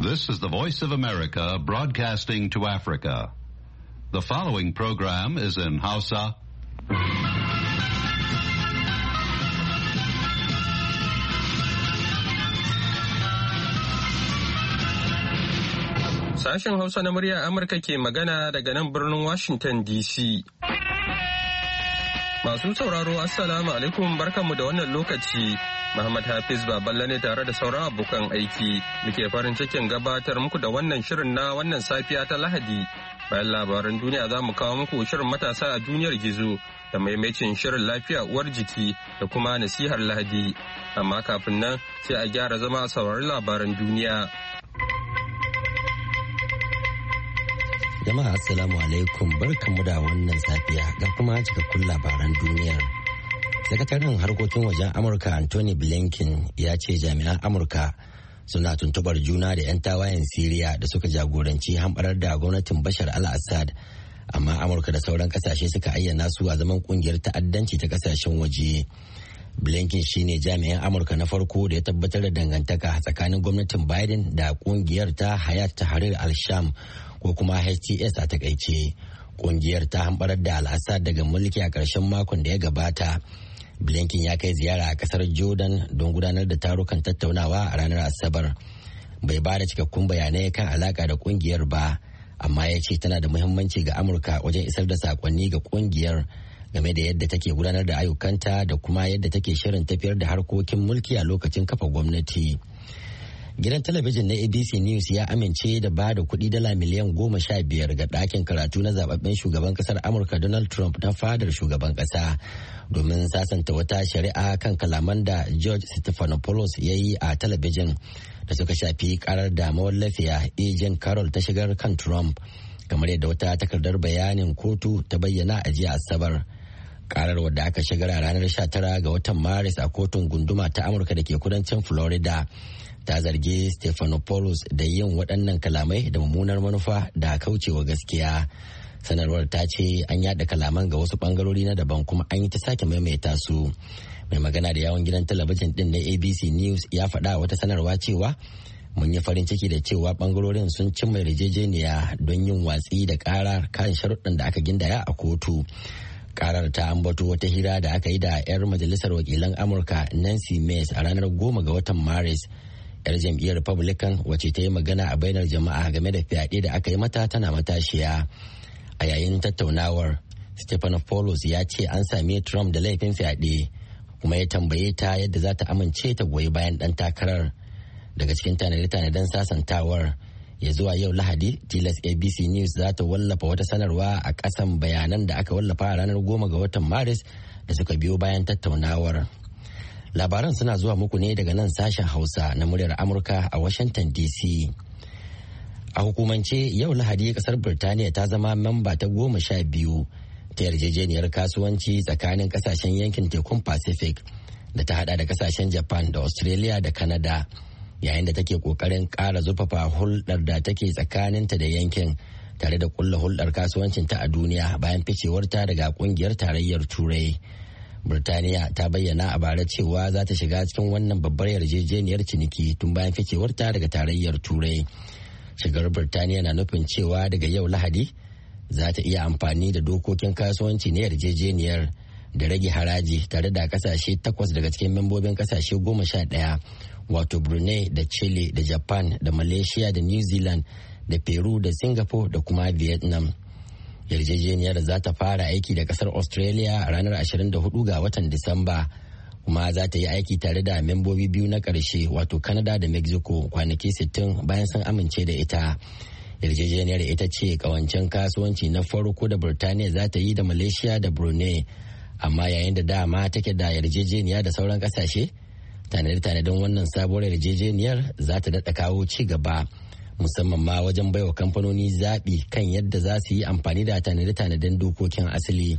This is the Voice of America broadcasting to Africa. The following program is in Hausa. Sashen Hausa na muryar Amurka ke magana daga nan birnin Washington DC. Masu sauraro Assalamu alaikum barkanmu da wannan lokaci. Muhammad Hafiz Baballe ne tare da sauran abokan aiki. Muke farin cikin gabatar muku da wannan shirin na wannan safiya ta Lahadi. Bayan labaran duniya za mu kawo muku shirin matasa a duniyar gizo da maimacin shirin lafiya uwar jiki da kuma nasihar Lahadi. Amma kafin nan sai a gyara zama a saurari labaran duniya. Jama'a Assalamu alaikum barkanmu da wannan safiya ga kuma cikakkun labaran duniyar. Sakataren harkokin wajen Amurka Anthony Blinken ya ce jami'an Amurka suna tuntubar juna da 'yan tawayen Siriya da suka jagoranci hamɓarar da gwamnatin Bashar al-Assad, amma Amurka da sauran kasashe suka ayyana su a zaman kungiyar ta'addanci ta kasashen waje. Blinken shine jami'in Amurka na farko da ya tabbatar da dangantaka tsakanin gwamnatin Biden da kungiyar ta Hayat Tahrir al-Sham ko kuma HTS a takaice. Kungiyar ta hamɓarar da al-Assad daga mulki a ƙarshen makon da ya gabata. Blinken ya kai ziyara a kasar Jordan don gudanar da tarukan tattaunawa a ranar Asabar. Bai ba da cikakkun bayanai kan alaka da kungiyar ba, amma ya ce tana da muhimmanci ga Amurka wajen isar da sakonni ga kungiyar game da yadda take gudanar da ayyukanta da kuma yadda take shirin tafiyar da harkokin mulki a lokacin kafa gwamnati. Gidan talabijin na ABC News ya amince da ba da kuɗi dala miliyan 15 ga ɗakin karatu na zababben shugaban ƙasar Amurka Donald Trump na fadar shugaban ƙasa domin sasanta wata shari'a kan kalaman da George Stephanopoulos ya yi a talabijin da suka shafi karar da mawallafiya Jean Carroll ta shigar kan Trump, kamar yadda wata takardar bayanin kotu ta bayyana a jiya Asabar. Karar wadda aka shigar a ranar 19 ga watan Maris a kotun gunduma ta Amurka da ke kudancin Florida ta zargi Stephanopoulos da yin waɗannan kalamai da mummunar manufa da kaucewa gaskiya. Sanarwar ta ce an yada kalaman ga wasu bangarori na daban kuma an yi ta sake maimaita su. Mai magana da yawon gidan talabijin din na ABC News ya faɗa wata sanarwa cewa mun yi farin ciki da cewa bangarorin sun cimma yarjejeniya don yin watsi da ƙarar kan sharuɗan da aka gindaya a kotu. Karar ta ambato wata hira da aka yi da 'yar majalisar wakilan Amurka Nancy Mace a ranar 10 ga watan Maris. 'Yar jam'iyyar Republican wacce ta yi magana a bainar jama'a game da fyaɗe da aka yi mata tana matashiya. A yayin tattaunawar, Stephanopoulos ya ce an same Trump da laifin fyaɗe kuma ya tambaye ta yadda za ta amince ta goyi bayan ɗan takarar. Daga cikin tanade-tanaden sasantawar, ya zuwa yau Lahadi, tilas ABC News za ta wallafa wata sanarwa a ƙasan bayanan da aka wallafa a ranar 10 ga watan Maris da suka biyo bayan tattaunawar. Labaran suna zuwa muku ne daga nan sashen Hausa na muryar Amurka a Washington DC. A hukumance yau Lahadi kasar Birtaniya ta zama mamba ta 12 ta yarjejeniyar kasuwanci tsakanin kasashen yankin tekun Pacific da ta hada da kasashen Japan da Australia da Canada, yayin da take kokarin ƙara zurfafa hulɗar da take tsakaninta da yankin tare da kulla hulɗar kasuwancinta a duniya bayan ficewarta daga kungiyar tarayyar Turai. Birtaniya ta bayyana a bara cewa za ta shiga cikin wannan babbar yarjejeniyar ciniki tun bayan ficewarta daga tarayyar Turai. Shigar Birtaniya na nufin cewa daga yau Lahadi za ta iya amfani da dokokin kasuwanci na yarjejeniyar da rage haraji tare da kasashe 8 daga cikin membobin kasashe 11, wato Brunei da Chile da Japan da Malaysia da New Zealand da Peru da Singapore da kuma Vietnam. Yarjejeniyar za ta fara aiki da kasar Australia a ranar 24 ga watan Disamba, kuma za ta yi aiki tare da membobi biyu na ƙarshe wato Canada da Mexico kwanaki 60 bayan sun amince da ita. Yarjejeniyar ita ce kawancen kasuwanci na farko da Birtaniya za ta yi da Malaysia da Brunei, amma yayin da dama take da yarjejeniya da sauran ƙasashe, tanade-tanaden wannan sabuwar yarjejeniyar za ta daɗa kawo ci gaba, musamman ma wajen baiwa kamfanoni zaɓi kan yadda za su yi amfani da tanade-tanaden dokokin asali.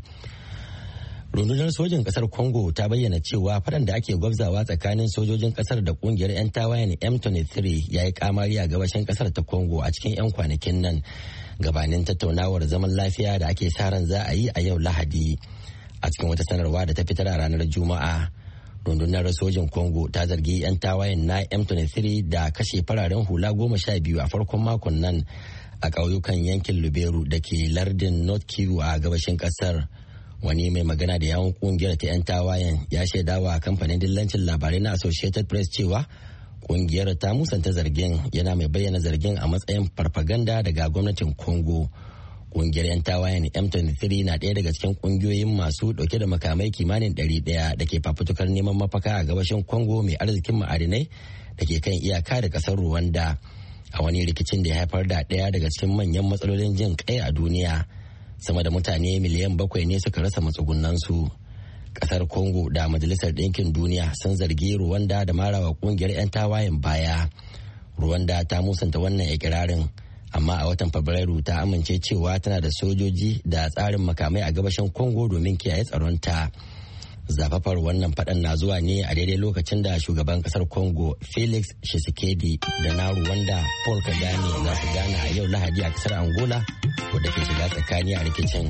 Rundunar sojin kasar Congo ta bayyana cewa faɗan da ake gwabzawa tsakanin sojojin kasar da kungiyar 'yan tawayen M23 ya yi kamari a gabashin kasar ta Congo a cikin 'yan kwanakin nan, gabanin tattaunawar zaman lafiya da ake sa ran za a yi a yau Lahadi. A cikin wata sanarwa da ta fitar a ranar Juma'a, rundunar sojin Congo ta zargi 'yan tawayen na M23 da kashe fararen hula 12 a farkon makon nan a ƙauyukan yankin Lubero da ke lardin North Kivu a gabashin ƙasar. Wani mai magana da yawon kungiyar ta 'yan tawayen ya shaidawa kamfanin dillancin labarai na Associated Press cewa kungiyar ta musanta zargin, yana mai bayyana zargin a matsayin farfaganda daga gwamnatin Congo. Kungiyar 'yan tawayen M23 na ɗaya daga cikin kungiyoyin masu ɗauke da makamai kimanin 100 da ke fafutukar neman mafaka a gabashin Congo mai arzikin ma'adinai da ke kan iyaka da ƙasar Rwanda, a wani rikicin da ya haifar da ɗaya daga cikin manyan matsalolin jin kai a duniya. Sama da mutane miliyan 7 ne suka rasa matsugunansu. Ƙasar Congo da Majalisar Ɗinkin Duniya sun zargi Rwanda da marawa kungiyar 'yan tawayen baya. Rwanda ta musanta wannan ikirarin, amma a watan Fabrairu ta amince cewa tana da sojoji da tsarin makamai a gabashin Congo domin kiyaye tsaronta. Zafafar wannan faɗan na zuwa ne a daidai lokacin da shugaban ƙasar Congo Felix Tshisekedi da na Rwanda Paul Kagame za su gana a yau Lahadi a ƙasar Angola, wadda ke shiga tsakani a rikicin.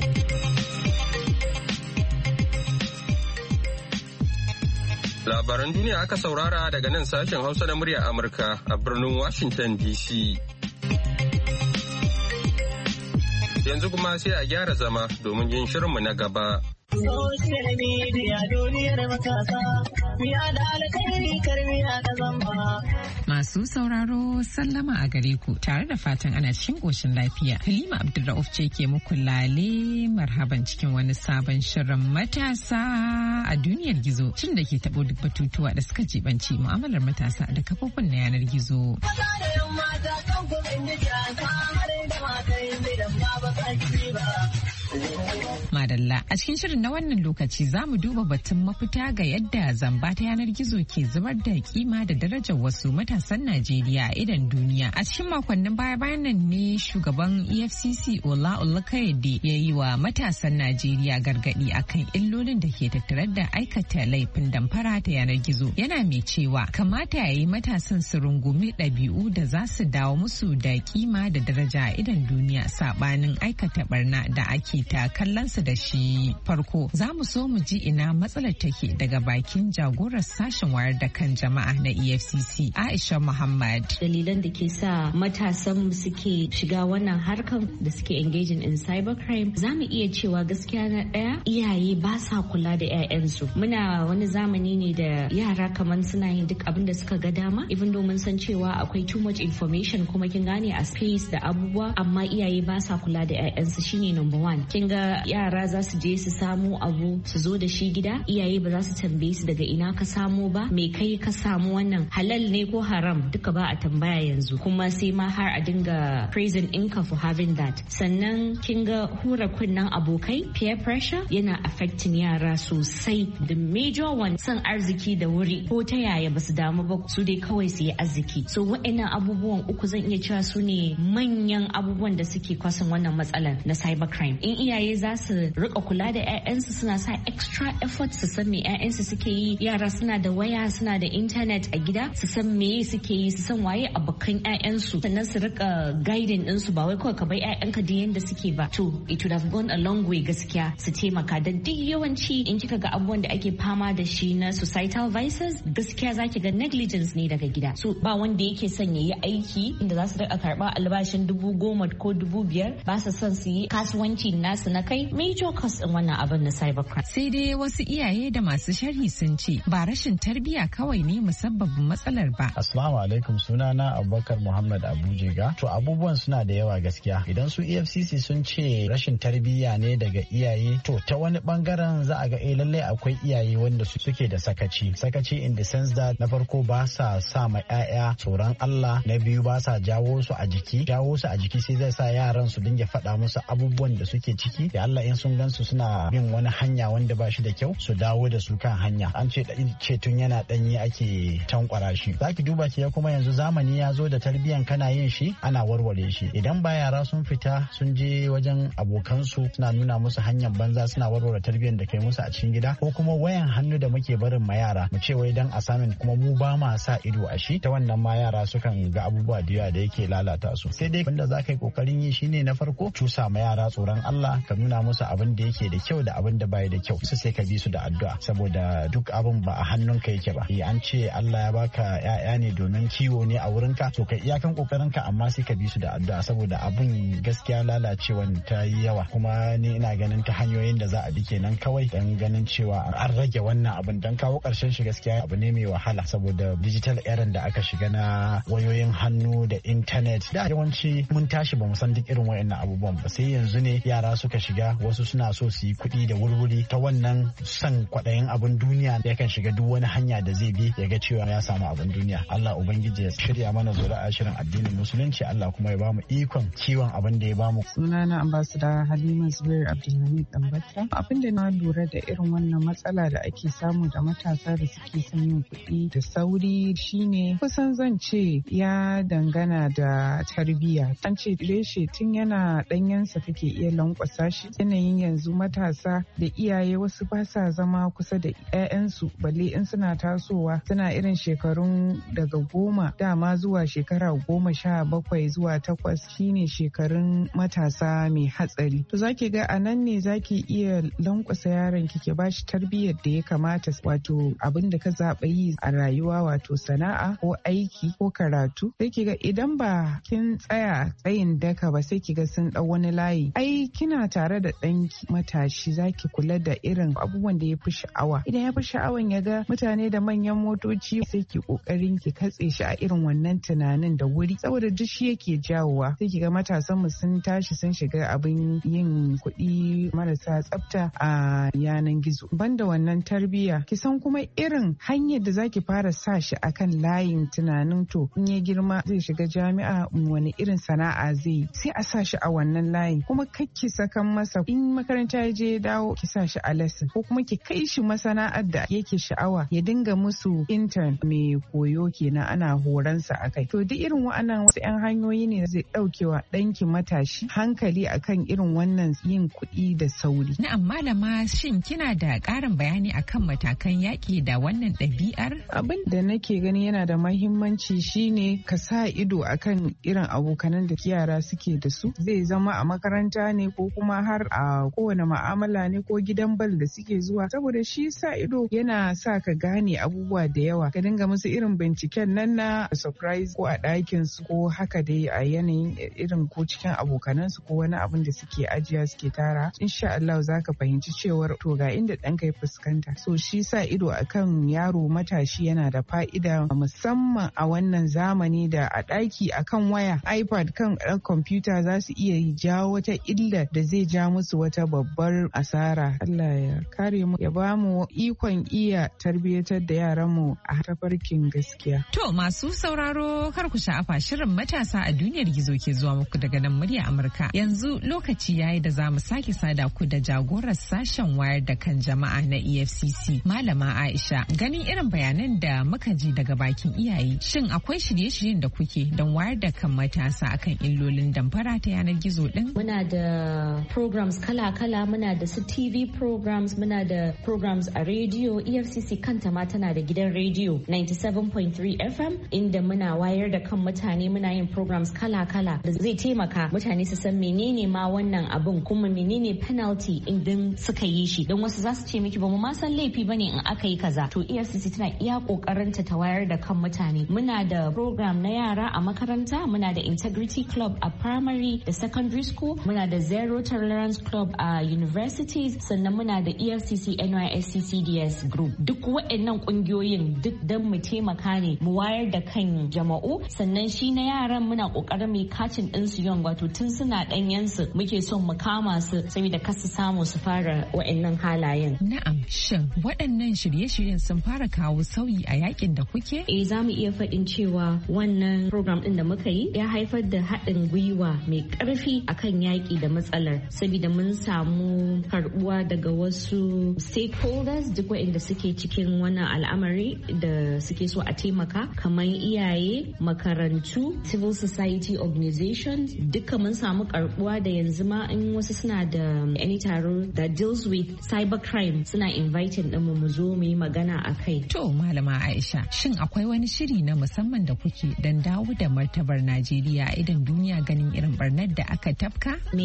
Labaran duniya aka saurara daga nan sashen Hausa na murya Amurka a birnin Washington DC. Yanzu kuma sai a gyara zama domin yin shirinmu na gaba. Social media duniyar matasa, miya da alkhairi karmiya da zamba. Masu sauraro sallama a gare ku tare da fatan ana cikin ƙoshin lafiya. Halima Abdulrauf ce ke muku lale marhaban cikin wani sabon shirin matasa a duniyar gizo. Shirin da ke taɓo duk batutuwa da suka jibanci mu'amalar matasa da kafofin na yanar gizo. Maza da yan mata kan kuɗin da jasa har da mata yin da ba ba. Madalla a cikin shirin na wannan lokaci za mu duba batun mafita ga yadda zamba ta yanar gizo ke zubar da kima da darajar wasu matasan Najeriya a idan duniya. A cikin makonnin baya-bayan nan ne shugaban EFCC Ola Olukayode ya yi wa matasan Najeriya gargadi akan illolin da ke tattare da aikata laifin damfara ta yanar gizo. Yana mai cewa kamata ya yi matasan su rungumi ɗabi'u da za su dawo musu da kima da daraja a idan duniya sabanin aikata barna da ake ta kallonsa da shi. Farko za mu so mu ji ina matsalar take daga bakin jagorar sashen wayar da kan jama'a na EFCC Aisha Muhammad. Dalilan da ke sa matasan suke shiga wannan harkan da suke engaging in cybercrime, za mu iya cewa gaskiya na ɗaya iyaye ba sa kula da 'ya'yansu. Muna wani zamani ne da yara kamar suna yin duk abin da suka ga dama, even though mun san cewa akwai too much information kuma kin gane a space da abubuwa, amma iyaye ba sa kula da 'ya'yansu shine number one. Kin ga yara za su je su samu abu su zo da shi gida, iyaye ba za su tambaye su daga ina ka samu ba, me kai ka samu wannan, halal ne ko haram, duka ba a tambaya yanzu, kuma sai ma har a dinga praising inka for having that. Sannan kin ga hura kunnen abokai, peer pressure yana affecting yara sosai. The major one, son arziki da wuri ko ta yaya ba su damu ba, su dai kawai su yi arziki. So waɗannan abubuwan uku zan iya cewa su ne manyan abubuwan da suke kwasan wannan matsalar na cybercrime. In iyaye za su rika kula da 'ya'yansu, suna sa extra effort su san me 'ya'yansu suke yi, yara suna da waya, suna da internet a gida, su san me suke yi, su san waye abokan 'ya'yansu, sannan su rika guiding ɗinsu, ba wai kawai ka bai 'ya'yanka da yanda suke ba. To it would have gone a long way gaskiya su taimaka. Da duk yawanci in kika ga abubuwan da ake fama da shi na societal vices, gaskiya zaki ga negligence ne daga gida. So ba wanda yake son ya yi aiki inda za su rika karɓa albashin 10,000 ko 5,000, ba su son su yi kasuwanci nasu na kai, major cost in wannan abin na cybercrime. Sai dai wasu iyaye da masu sharhi sun ce ba rashin tarbiyya kawai ne musabbabin matsalar ba. Assalamu alaikum, sunana Abubakar Muhammad Abujega. To abubuwan suna da yawa gaskiya. Idan su EFCC sun ce rashin tarbiyya ne daga iyaye, to ta wani bangaren za a ga lallai akwai iyaye wanda suke da sakaci. Sakaci in the sense that na farko ba sa sa ma 'ya'ya tsoron Allah, na biyu ba sa jawo su a jiki. Jawo su a jiki sai zai sa yaran su dinga faɗa musu abubuwan da suke ciki. Da Allah in sun gansu suna bin wani hanya wanda ba shi da kyau, su dawo da su kan hanya. An ce tun yana ɗanye ake tankwara shi. Zaki duba ki kuma yanzu zamani ya zo da tarbiyyan kana yin shi ana warware shi. Idan ba yara sun fita sun je wajen abokansu suna nuna musu hanyar banza, suna warware tarbiyyan da kai musu a cikin gida, ko kuma wayan hannu da muke barin ma yara mu ce wai dan assignment kuma mu ba ma sa ido a shi, ta wannan ma yara sukan ga abubuwa da yawa da yake lalata su. Sai dai wanda za ka yi kokarin yi shine na farko cusa ma yara tsoron Allah Allah ka nuna musu abin da yake da kyau da abin da bai da kyau sai ka bi su da addu'a saboda duk abin ba a hannunka yake ba. An ce Allah ya baka ƴaƴa ne domin kiwo ne a wurinka, to ka iyakan kokarinka amma sai ka bi su da addu'a saboda abin gaskiya lalacewan ta yi yawa, kuma ni ina ganin ta hanyoyin da za a bi kenan kawai dan ganin cewa an rage wannan abin dan kawo karshen shi gaskiya abu ne mai wahala saboda digital era da aka shiga na wayoyin hannu da internet. Da yawanci mun tashi ba mu san duk irin wayannan abubuwan ba, sai yanzu ne yara suka shiga, wasu suna so su yi kuɗi da wurwuri ta wannan son kwaɗayin abin duniya da yakan shiga duk wani hanya da zai bi ya ga cewa ya samu abin duniya. Allah ubangiji ya shirya mana zuri'a shirin addinin musulunci, Allah kuma ya bamu ikon kiwon abin da ya bamu. Sunana Ambassador Halima Zubair Abdulhamid Dambata. Abin da na lura da irin wannan matsala da ake samu da matasa da suke son yin kuɗi da sauri shine kusan zan ce ya dangana da tarbiyya. An ce reshe tun yana ɗanyensa kake iya lankwasa shi. Yanayin yanzu matasa da iyaye wasu ba sa zama kusa da 'ya'yansu balle in suna tasowa suna irin shekarun daga 10 dama zuwa shekara 17 zuwa 8 shine shekarun matasa mai hatsari. To zaki ga a nan ne zaki iya lankwasa yaron ki bashi tarbiyyar da ya kamata, wato abin da ka zaɓa yi a rayuwa, wato sana'a ko aiki ko karatu. Sai ki ga idan ba kin tsaya tsayin daka ba sai ki ga sun ɗau wani layi. Ai kina tare da ɗanki matashi zaki kula da irin abubuwan da ya fi sha'awa. Idan ya fi sha'awan ya ga mutane da manyan motoci sai ki kokarin ki katse shi a irin wannan tunanin da wuri, saboda duk shi yake jawowa. Sai ki ga matasan mu sun tashi sun shiga abin yin kuɗi marasa tsafta a yanan gizo. Banda wannan tarbiyya, ki san kuma irin hanyar da zaki fara sa shi akan layin tunanin to in ya girma zai shiga jami'a wani irin sana'a zai yi, sai a sa shi a wannan layin. Kuma kakki sakan masa in makaranta ya je ya dawo ki sa shi a lesson, ko kuma ki kai shi masana'ar da yake sha'awa ya dinga musu intern mai koyo kenan ana horansa a kai. To duk irin wa'annan wasu 'yan hanyoyi ne zai ɗaukewa ɗanki matashi hankali akan irin wannan yin kuɗi da sauri. Na'am malama, shin kina da ƙarin bayani akan matakan yaƙi da wannan ɗabi'ar? Abin da nake gani yana da mahimmanci shine ka sa ido akan irin abokanan da yara suke da su. Zai zama a makaranta ne ko kuma har a kowane ma'amala ne ko gidan bal da suke zuwa, saboda shi sa ido yana sa ka gane abubuwa da yawa. Ka dinga musu irin binciken nan na surprise ko a ɗakin su ko haka dai a yanayin irin ko cikin abokanan su ko wani abin da suke ajiya suke tara. Insha Allah za ka fahimci cewar to ga inda ɗanka ya fuskanta. So shi sa ido akan yaro matashi yana da fa'ida musamman a wannan zamani da a ɗaki akan waya, iPad kan kwamfuta za su iya jawo wata illa da zai ja musu wata babbar asara. Allah ya kare mu, ya ba mu ikon iya tarbiyyatar da yaran mu a tafarkin gaskiya. To masu sauraro kar ku sha'afa, shirin matasa a duniyar gizo ke zuwa muku daga nan murya Amurka. Yanzu lokaci yayi da za mu sake sada ku da jagorar sashen wayar da kan jama'a na EFCC, Malama Aisha. Ganin irin bayanan da muka ji daga bakin iyaye, shin akwai shirye-shiryen da kuke don wayar da kan matasa akan illolin damfara ta yanar gizo din? Muna da programs kala-kala, muna da su TV programs, muna da programs a rediyo. EFCC kanta ma tana da gidan rediyo 97.3 FM inda muna wayar da kan mutane, muna yin programs kala-kala da zai taimaka mutane su san menene ma wannan abun, kuma menene penalty idan suka yi shi. Don wasu za su ce miki ba mu ma san laifi bane in aka yi kaza. To EFCC tana iya kokarinta ta wayar da kan mutane. Muna da program na yara a makaranta, muna da Integrity Club a primary da secondary school, muna da Zero Tolerance Club a universities, sannan muna da EFCC NYSC CDS group. Duk waɗannan ƙungiyoyin duk don mu taimaka ne mu wayar da kan jama'u. Sannan shi na yaran muna ƙoƙarin mai kacin ɗinsu yon, wato tun suna ɗanyensu muke son mu kama su saboda kar su samu su fara waɗannan halayen. Na'am, shin waɗannan shirye-shiryen sun fara kawo sauyi a yakin da kuke? Za mu iya faɗin cewa wannan program ɗin da muka yi ya haifar da haɗin gwiwa mai ƙarfi akan yaƙi da matsalar, saboda mun samu karɓuwa daga wasu stakeholders duk waɗanda suke cikin wannan al'amari da suke so a taimaka, kamar iyaye, makarantu, civil society organizations. Duka mun samu karɓuwa da yanzu ma in wasu suna da any taro that deals with cybercrime suna inviting ɗinmu mu zo mu yi magana a kai. To Malama Aisha, shin akwai wani shiri na musamman da kuke don dawo da martabar Najeriya idan duniya ganin irin barnar da aka tafka? Me muke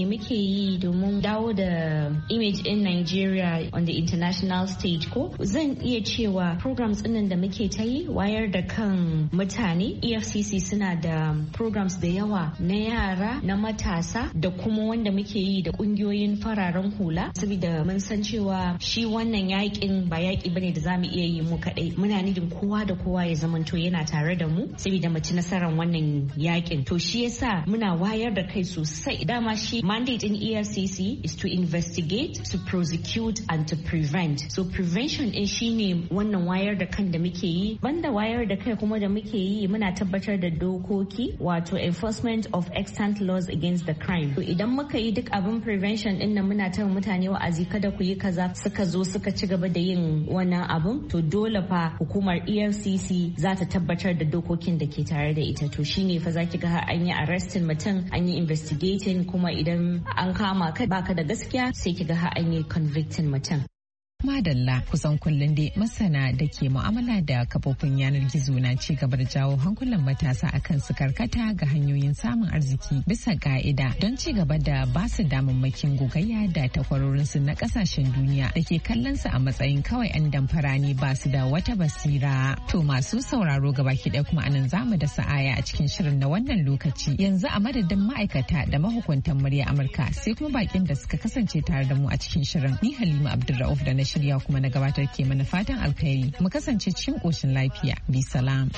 yi domin dawo da image in Nigeria on the international stage ko zan iya cewa programs ɗinnan da muke ta yi wayar da kan mutane. EFCC suna da programs da yawa na yara na matasa da kuma wanda muke yi da kungiyoyin fararen hula saboda mun san cewa shi wannan yakin ba yaki bane da zamu iya yi mu kadai. Muna nidin kowa da kowa ya zamanto yana tare da mu saboda mu ci nasarar wannan yakin. To shi yasa muna wayar da kai sosai. Dama shi mandate in EFCC is to investigate, to prosecute and to prevent. So prevention din shine wannan wayar da kan da muke yi. Banda wayar da kai kuma da muke yi muna tabbatar da dokoki wato enforcement of extant laws against the crime. To idan muka yi duk abin prevention din nan muna tara mutane wa'azi kada ku yi kaza suka zo suka ci gaba da yin wannan abun to dole fa hukumar EFCC za ta tabbatar da dokokin da ke tare da ita. To shine fa zaki ga an yi arresting mutum an yi investigating kuma idan an kama ka baka da gaskiya sai ki ga an yi convicting mutum. Madalla kusan kullum dai masana da ke mu'amala da kafofin yanar gizo na ci gaba da jawo hankulan matasa akan su karkata ga hanyoyin samun arziki bisa ka'ida don ci gaba da ba su damammakin gogayya da takwarorinsu na kasashen duniya da ke kallon su a matsayin kawai an damfara ne ba su da wata basira. To masu sauraro gabaki ɗaya kuma anan zamu da sa'aya a cikin shirin na wannan lokaci. Yanzu a madadin ma'aikata da mahukuntan murya Amurka sai kuma bakin da suka kasance tare da mu a cikin shirin. Ni Halima Abdulrauf da na shirya kuma na gabatar ke mana fatan alkhairi mu kasance cikin koshin lafiya bi salam.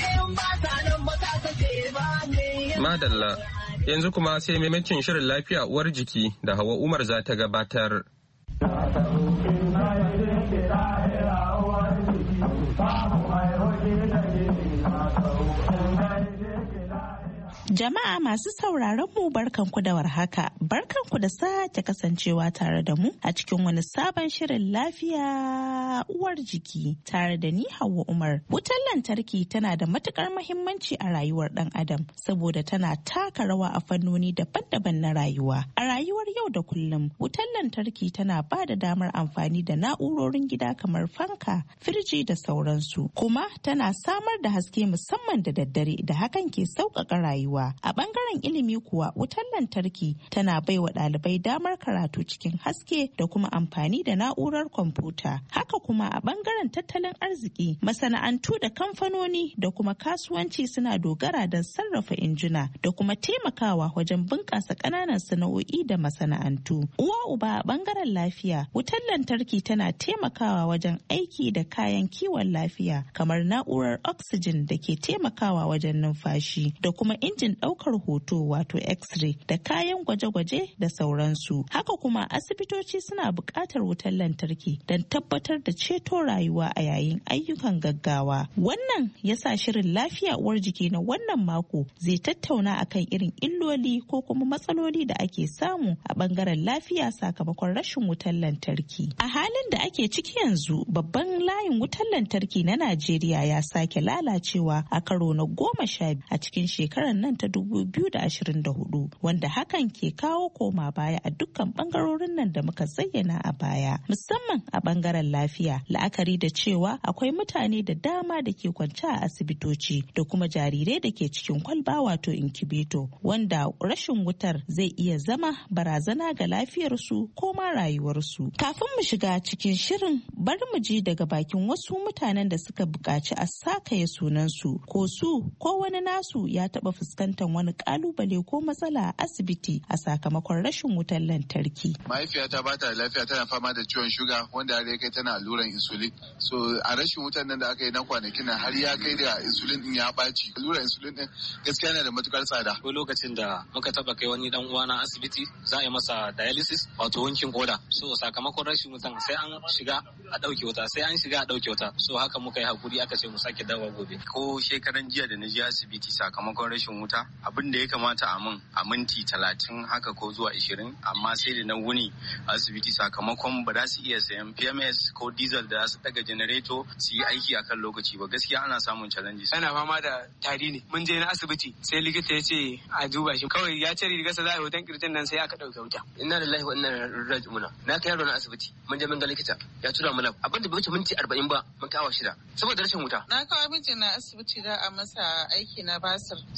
Madalla yanzu kuma sai maimacin shirin lafiya uwar jiki da Hawa Umar za ta gabatar. Jama'a masu sauraron mu barkanku da warhaka, barkanku da sake kasancewa tare da mu a cikin wani sabon shirin lafiya uwar jiki tare da ni Hauwa Umar. Wutar lantarki tana da matukar muhimmanci a rayuwar dan adam saboda tana taka rawa a fannoni daban-daban na rayuwa. A rayuwar yau da kullum, wutar lantarki tana ba da damar amfani da na'urorin gida kamar fanka, firji da sauransu. Kuma tana samar da haske musamman da daddare da hakan ke sauƙaƙa rayuwa. A ɓangaren ilimi kuwa wutar lantarki tana baiwa ɗalibai damar karatu cikin haske da kuma amfani da na'urar kwamfuta. Haka kuma a ɓangaren tattalin arziki masana'antu da kamfanoni da kuma kasuwanci suna dogara don sarrafa injuna da kuma taimakawa wajen bunƙasa ƙananan sana'o'i da masana'antu. Uwa uba a ɓangaren lafiya wutar lantarki tana taimakawa wajen aiki da kayan kiwon lafiya kamar na'urar oxygen da ke taimakawa wajen numfashi da kuma injin ɗaukar hoto wato x-ray da kayan gwaje-gwaje da sauransu. Haka kuma asibitoci suna buƙatar wutar lantarki don tabbatar da ceto rayuwa a yayin ayyukan gaggawa. Wannan ya sa shirin lafiya uwar jiki na wannan mako zai tattauna akan irin illoli ko kuma matsaloli da ake samu a ɓangaren lafiya sakamakon rashin wutar lantarki. A halin da ake ciki yanzu babban layin wutar lantarki na Najeriya ya sake lalacewa a karo na 12 a cikin shekarar nan ta 2024 wanda hakan ke kawo koma baya a dukkan bangarorin nan da muka zayyana a baya musamman a bangaren lafiya la'akari da cewa akwai mutane da dama da ke kwance a asibitoci da kuma jarirai da ke cikin kwalba wato incubator wanda rashin wutar zai iya zama barazana ga lafiyarsu ko ma rayuwarsu. Kafin mu shiga cikin shirin bari mu ji daga bakin wasu mutanen da suka buƙaci a sakaye sunansu ko su ko wani nasu ya taɓa fuskantar wani kalubale ko matsala a asibiti a sakamakon rashin wutar lantarki. Mahaifiyata ba ta lafiya tana fama da ciwon shuga wanda har ya kai tana alluran insulin. So a rashin wutar nan da aka yi na kwanakin nan har ya kai da insulin din ya ɓaci. Alluran insulin din gaskiya yana da matukar tsada. Ko lokacin da muka taba kai wani dan uwa na asibiti za a yi masa dialysis wato wankin koda. So sakamakon rashin wutan sai an shiga a ɗauke wuta sai an shiga a ɗauke wuta. So haka muka yi hakuri aka ce mu sake dawowa gobe. Ko shekaran jiya da na je asibiti sakamakon rashin wuta abin da ya kamata a minti 30 haka ko zuwa 20 amma sai da na wuni asibiti sakamakon ba za su iya sayan PMS ko diesel da su daga janareto su yi aiki akan lokaci ba gaskiya ana samun challenges. Ana fama da tari ne mun je na asibiti sai likita ya ce a duba shi kawai ya ce rigarsa za a yi hoton kirjin nan sai aka ɗauke wuta. Inna lillahi wa inna ilaihi raji'un. Na kai yaro na asibiti mun je mun ga likita ya tura mu lab abin da bai wuce minti 40 ba mun kawo 6 saboda rashin wuta. Na kawo miji na asibiti da a masa aiki na basir so kuma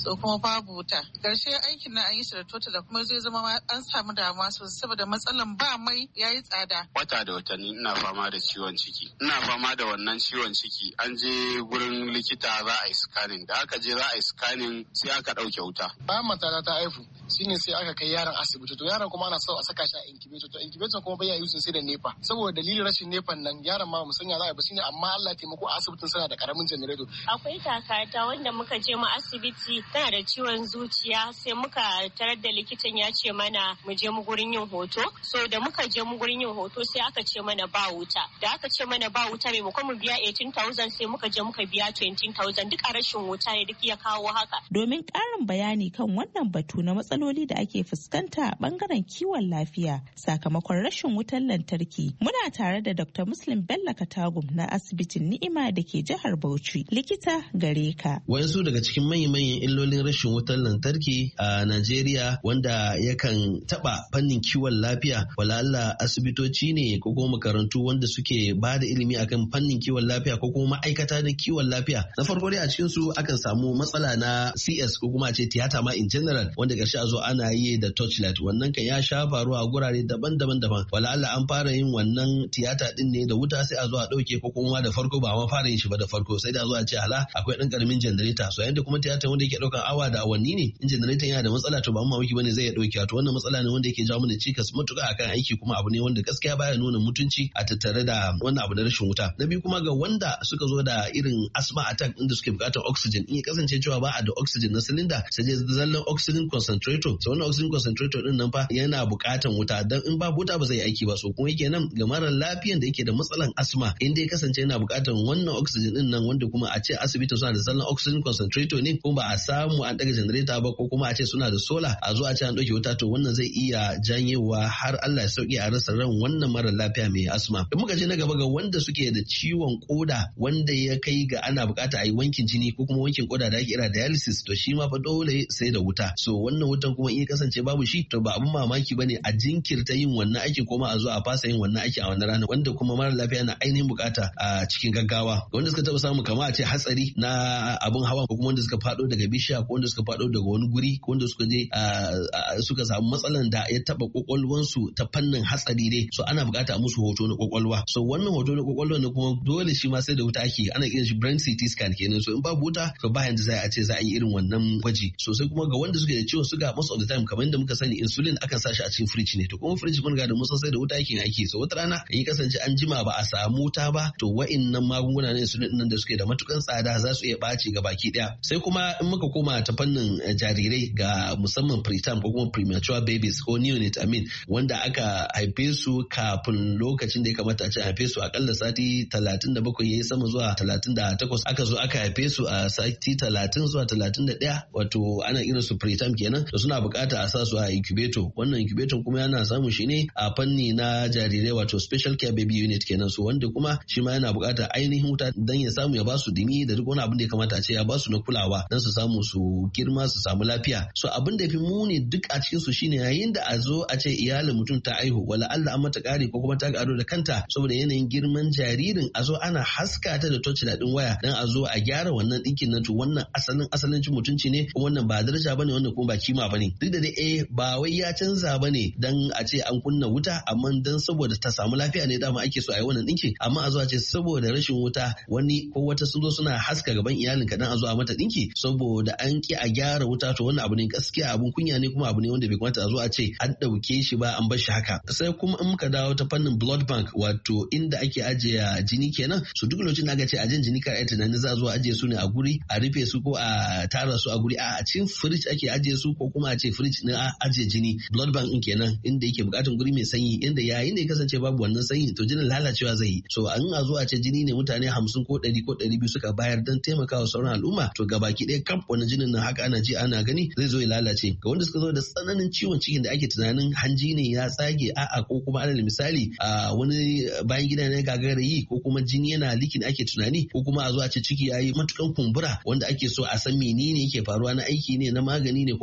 babu wuta. Karshe aikin na an yi shi da total kuma zai zama an samu damuwa sosai saboda matsalan ba mai yayi tsada. Wata da watanni ina fama da ciwon ciki. Ina fama da wannan ciwon ciki. An je gurin likita za a yi scanning. Da aka je za a yi scanning sai aka ɗauke wuta. Bayan matata ta haihu shine sai aka kai yaron asibiti. To yaron kuma ana so a saka shi a incubator. To incubator kuma bai yi sai da nepa. Saboda dalilin rashin nepan nan yaron ma musanya za a yi ba shine amma Allah taimako a asibitin suna da karamin generator. Akwai kakata wanda muka je mu asibiti tana da ciwon zuciya sai muka tarar da likitan ya ce mana mu je mu gurin yin hoto. So da muka je mu gurin yin hoto sai aka ce mana ba wuta. Da aka ce mana ba wuta maimakon mu biya 18,000 sai muka je muka biya 20,000 duk a rashin wuta ne duk ya kawo haka. Domin ƙarin bayani kan wannan batu na matsaloli da ake fuskanta a bangaren kiwon lafiya sakamakon rashin wutar lantarki muna tare da Dr. Muslim Bello Katagum na asibitin Ni'ima da ke jihar Bauchi. Likita gare ka. Wayansu daga cikin manyan illolin rashin wutar lantarki a Najeriya wanda yakan taba fannin kiwon lafiya wala Allah asibitoci ne ko kuma makarantu wanda suke ba da ilimi akan fannin kiwon lafiya ko kuma ma'aikata na kiwon lafiya. Na farko dai a cikin su akan samu matsala na CS ko kuma a ce tiyata ma in general wanda ƙarshe a zo ana yi da torchlight wannan kan ya sha faruwa a gurare daban-daban wala Allah an fara yin wannan tiyata din ne da wuta sai a zo a ɗauke ko kuma da farko ba ma fara yin shi ba da farko sai da a zo a ce hala akwai ɗan ƙaramin generator so yanda kuma tiyata wanda yake ɗaukan awa da awanni ne in generator yana da matsala to ba mu mamaki bane zai ya ɗauke to wannan matsala ne wanda yake jawo mana cikas matuƙa akan aiki kuma abu ne wanda gaskiya baya nuna mutunci a tattare da wannan abu na rashin wuta. Na biyu kuma ga wanda suka zo da irin asthma attack inda suke buƙatar oxygen in ya kasance cewa ba a da oxygen na cylinder sai dai zallan oxygen concentrator so wannan oxygen concentrator din nan fa yana buƙatar wuta dan in babu wuta ba zai aiki ba so kuma yake nan ga mara lafiyan da yake da matsalan asma in dai kasance yana buƙatar wannan oxygen din nan wanda kuma a ce asibitin suna da zallan oxygen concentrator ne kuma ba a samu an daga generator ba ko kuma a ce suna da solar a zo a ce an dauke wuta to wannan zai iya janyewa har Allah ya sauki a rasa ran wannan mara lafiya mai asma. Da muka je na gaba ga wanda suke da ciwon koda wanda ya kai ga ana buƙata a yi wankin jini ko kuma wankin koda da ake kira dialysis to shi ma fa dole sai da wuta so wannan wutan kuma in ya kasance babu shi to ba abun mamaki bane a jinkirta yin wannan aiki kuma a zo a fasa yin wannan aiki a wannan rana wanda kuma mara lafiya na ainihin bukata a cikin gaggawa wanda suka taba samu kama a ce hatsari na abun hawa ko kuma wanda suka fado daga bishiya ko wanda suka fado daga wani guri ko wanda suka je suka samu matsalan da ya taba kwakwalwansu ta fannin hatsari ne so ana bukata musu hoto na kwakwalwa so wannan hoto na kwakwalwa ne kuma dole shi ma sai da wuta ake ana kiran shi brain CT scan kenan so in babu wuta to ba yanda a ce za a yi irin wannan gwaji sosai kuma ga wanda suke da ciwon suga most of the time kamar yadda muka sani insulin akan sa shi a cikin fridge ne to kuma fridge mun ga da musan sai da wuta yake aiki so wata rana in kasance an jima ba a samu wuta ba to wa'innan magunguna na insulin nan da suke da matukan tsada za su iya ɓaci ga baki daya sai kuma in muka koma ta fannin jarirai ga musamman preterm ko kuma premature babies ko neonate wanda aka haife su kafin lokacin da ya kamata a ce haife su akalla sati 37 yayi sama zuwa 38 aka zo aka haife su a sati 30 zuwa 31 wato ana irin su preterm kenan da suna bukata a sa su a incubator wannan incubator kuma yana samu shi ne a fanni na jarirai wato special care baby unit kenan so wanda kuma shi ma yana bukatar ainihin wuta dan ya samu ya ba su dumi da duk wani abin da ya kamata a ce ya ba su na kulawa dan su samu su girma su samu lafiya so abin da yafi muni duk a cikin su shine yayin da a zo a ce iyalin mutum ta aihu wala Allah an mata kare ko kuma ta karo da kanta saboda yanayin girman jaririn a zo ana haska ta da torchlight din waya dan a zo a gyara wannan dinkin nan to wannan asalin cin mutunci ne kuma wannan ba daraja bane wannan kuma ba kima bane duk da dai ba wai ya canza bane dan a ce an kunna wuta amma dan saboda ta samu lafiya ne dama ake so a yi wannan dinki amma a zo a ce saboda rashin wuta wani ko wata sun zo suna haska gaban iyalin ka dan a zo a mata dinki saboda an ki a gyara wuta to wannan abu ne gaskiya abun kunya ne kuma abu ne wanda bai kamata a zo a ce an dauke shi ba an bar shi haka sai kuma in muka dawo ta fannin blood bank wato inda ake ajiye jini kenan su duk lokacin da aka ce ajin jini kar ai tunanin za a zo ajiye su ne a guri a rufe su ko a tara su a guri a cikin fridge ake ajiye su ko kuma a ce fridge na ajiye jini blood bank din kenan inda yake bukatun guri mai sanyi inda yayin da ya kasance babu wannan sanyi to jinin lalacewa zai yi so an a zo a ce jini ne mutane 50 ko 100 ko 200 suka bayar don taimakawa sauran al'umma to gabaki ɗaya kamp wani jinin nan haka ana ji ana gani zai zo ya lalace ga wanda suka zo da tsananin ciwon cikin da ake tunanin hanji ne ya tsage a'a ko kuma alal misali a wani bayan gida ne gagara yi ko kuma jini yana likin ake tunani ko kuma a zo a ce ciki yayi matukan kumbura wanda ake so a san menene yake faruwa na aiki ne na magani ne ko kuma za a yi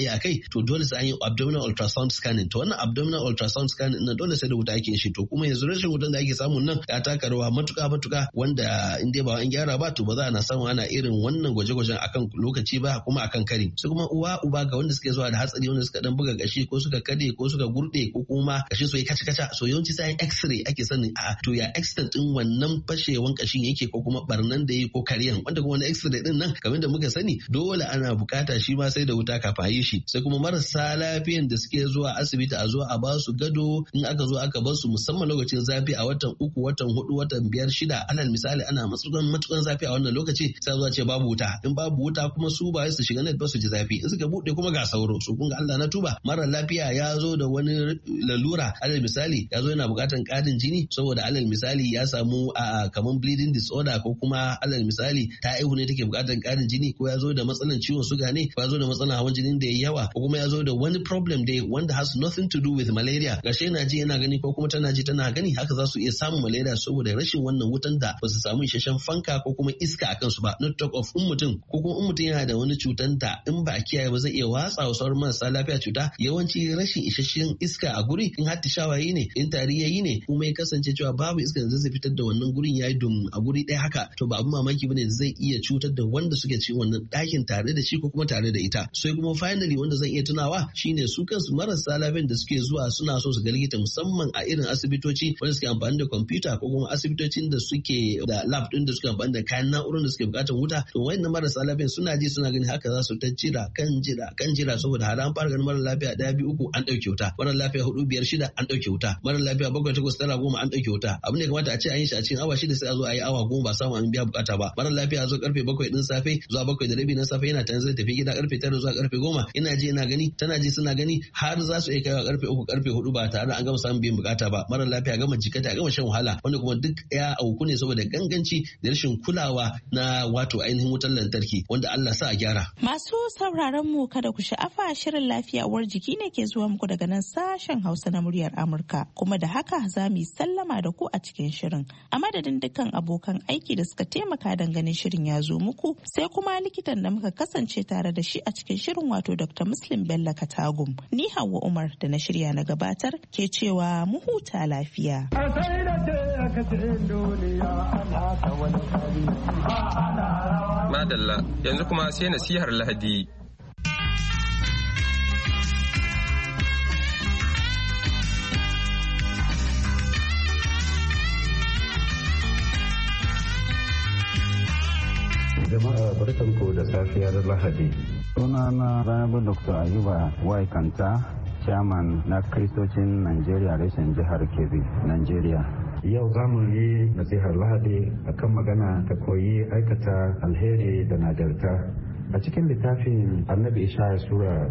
ɗaya a kai to dole sai an yi abdominal ultrasound scanning. To wannan abdominal ultrasound scanning na dole sai da wuta ake shi. To kuma yanzu rashin wutan da ake samun nan ya taka rawa matuka wanda in dai ba an gyara ba to ba za a na samu ana irin wannan gwaje-gwajen akan lokaci ba kuma akan kari. Su kuma uba ga wanda suke zuwa da hatsari wanda suka dan buga gashi ko suka kade ko suka gurde ko kuma kashin su ya kaca so yawanci sai x-ray ake sanin a to ya extent din wannan fashewan kashin yake ko kuma barnan da yake ko kariyan wanda kuma wani x-ray din nan kamar da muka sani dole ana bukata shi ma sai da wuta kafin yi shi. Sai kuma marasa lafiyan da suke zuwa asibiti a zo a ba su gado in aka zo aka bar su musamman lokacin zafi a watan 3 watan 4 watan 5 6 alal misali ana matukan zafi a wannan lokaci sai zuwa ce babu wuta in babu wuta kuma su ba su shiga net ba su ji zafi in suka bude kuma ga sauro su kun ga Allah na tuba mara lafiya ya zo da wani lalura alal misali ya zo yana bukatan ƙarin jini saboda alal misali ya samu kaman bleeding disorder ko kuma alal misali ta aihu ne take bukatan ƙarin jini ko ya zo da matsalan ciwon suga ne ko ya zo da matsalan hawan jinin da yayi yawa ko kuma ya zo da wani problem dai wanda has nothing to do with malaria gashi yana ji yana gani ko kuma tana ji tana gani haka za su iya samun malaria saboda rashin wannan wutan da ba su samu isasshen fanka ko kuma iska a kansu ba. Not talk of mutum ko kuma mutum yana da wani cutan da in ba a kiyaye ba zai iya watsa wa sauran marasa lafiya cuta. Yawanci rashin isasshen iska a guri in hattishawa yi ne in tari yayi ne kuma ya kasance cewa babu iska da zai fitar da wannan gurin yayi dum a guri ɗaya haka to ba abin mamaki bane zai iya cutar da wanda suke cikin wannan ɗakin tare da shi ko kuma tare da ita. Sai kuma finally wanda zan iya tunawa shine su kansu marasa lafiyan da suke zuwa suna so su ga likita musamman a irin asibitoci wanda suke amfani da kwamfuta ko kuma asibitocin da suke da lab din da suke amfani da kayan na'urar da suke bukatar wuta to wayannan marasa lafiyan suna ji suna gani haka za su ta jira kan jira saboda har an fara ganin mara lafiya 1 2 3 an dauke wuta mara lafiya 4 5 6 an dauke wuta mara lafiya 7 8 9 10 an dauke wuta abin da kamata a ce an yi shi a cikin awa 6 sai a zo a yi awa 10 ba samu an biya bukata ba mara lafiya zo karfe 7 din safe zuwa 7 da rabi na safe yana tana zai tafi gida karfe 9 zuwa karfe 10 ina ji ina gani tana ji suna gani har za su iya kaiwa karfe 3 karfe 4 ba tare da an gama samun biyan bukata ba mara lafiya gama jikata gama shan wahala wanda kuma duk ya auku ne saboda ganganci da rashin kulawa na wato ainihin wutar lantarki wanda Allah sa a gyara. Masu sauraron mu kada ku sha'afa shirin lafiya uwar jiki ne ke zuwa muku daga nan sashen Hausa na muryar Amurka kuma da haka za mu yi sallama da ku a cikin shirin a madadin dukkan abokan aiki da suka taimaka don ganin shirin ya zo muku sai kuma likitan da muka kasance tare da shi a cikin shirin wato Dr. Muslim Bello Katagum ni Hauwa Umar da na shirya na gabatar ke cewa mu huta lafiya. Madalla yanzu kuma sai nasihar Lahadi. Jama'a barkanku da safiyar Lahadi. Sunana Ranar Dr. Ayuba Waikanta, Chairman na Kristocin Najeriya reshen jihar Kebbi, Najeriya. Yau za mu yi nasihar Lahadi akan magana ta koyi aikata alheri da nagarta. A cikin littafin Annabi Ishaya Sura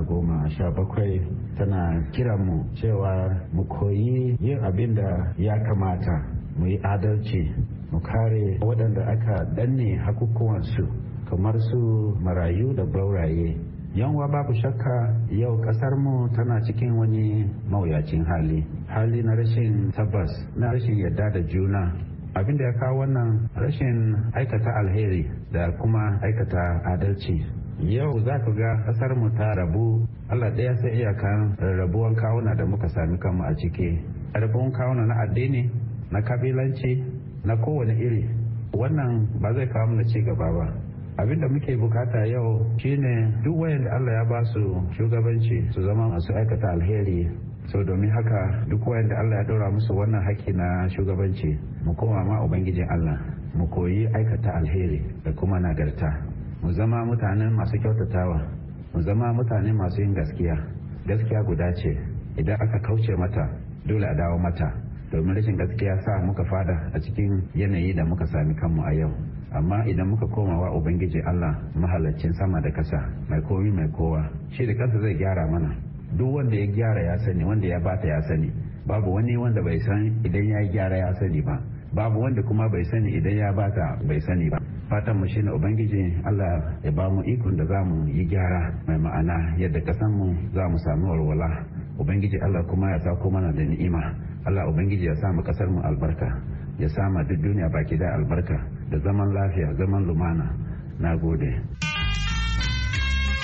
1:17 tana kira mu cewa mu koyi yin abin da ya kamata, mu yi adalci, mu kare waɗanda aka danne hakukuwansu kamar su marayu da bauraye. Yanwa babu shakka yau kasar mu tana cikin wani mawuyacin hali na rashin tabbas, na rashin yarda da juna. Abin da ya kawo wannan rashin aikata alheri da kuma aikata adalci. Yau za ku ga kasar mu ta rabu, Allah ɗaya sai iyakan rarrabuwan kawuna da muka sami kanmu a ciki. Rarrabuwan kawuna na addini, na kabilanci, na kowane iri. Wannan ba zai kawo mana ci gaba ba. Abin da muke bukata yau shine duk wayanda Allah ya ba su shugabanci su zama masu aikata alheri. So domin haka duk wayanda Allah ya ɗora musu wannan haƙƙi na shugabanci mu koma ma ubangijin Allah, mu koyi aikata alheri da kuma nagarta, mu zama mutane masu kyautatawa, mu zama mutane masu yin gaskiya. Gaskiya guda ce, idan aka kauce mata dole a dawo mata, domin rashin gaskiya sa muka fada a cikin yanayi da muka sami kanmu a yau. Amma idan muka koma wa ubangiji Allah mahalaccin sama da kasa, mai komi mai kowa, shi da kansa zai gyara mana. Duk wanda ya gyara ya sani, wanda ya bata ya sani. Babu wani wanda bai san idan ya gyara ya sani ba, babu wanda kuma bai sani idan ya bata bai sani ba. Fatan mu shine ubangiji Allah ya ba mu ikon da zamu yi gyara mai ma'ana yadda kasan mu za mu samu walwala. Ubangiji Allah kuma ya sauko mana da ni'ima. Allah ubangiji ya sa mu kasar mu albarka, ya sama duk duniya baki da albarka da zaman lafiya, zaman lumana. Na gode.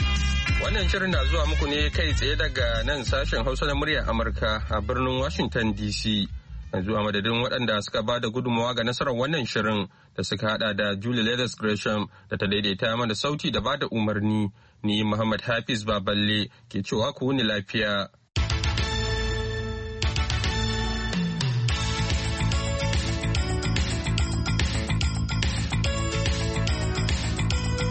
Wannan shirin na zuwa muku ne kai tsaye daga nan sashen Hausa na muryar Amurka a birnin Washington DC. Yanzu a madadin waɗanda suka ba da gudunmawa ga nasarar wannan shirin da suka hada da Julie Leathers Gresham da ta daidaita mana sauti da ba da umarni. Ni Muhammad Hafiz Baballe ke cewa ku wuni lafiya.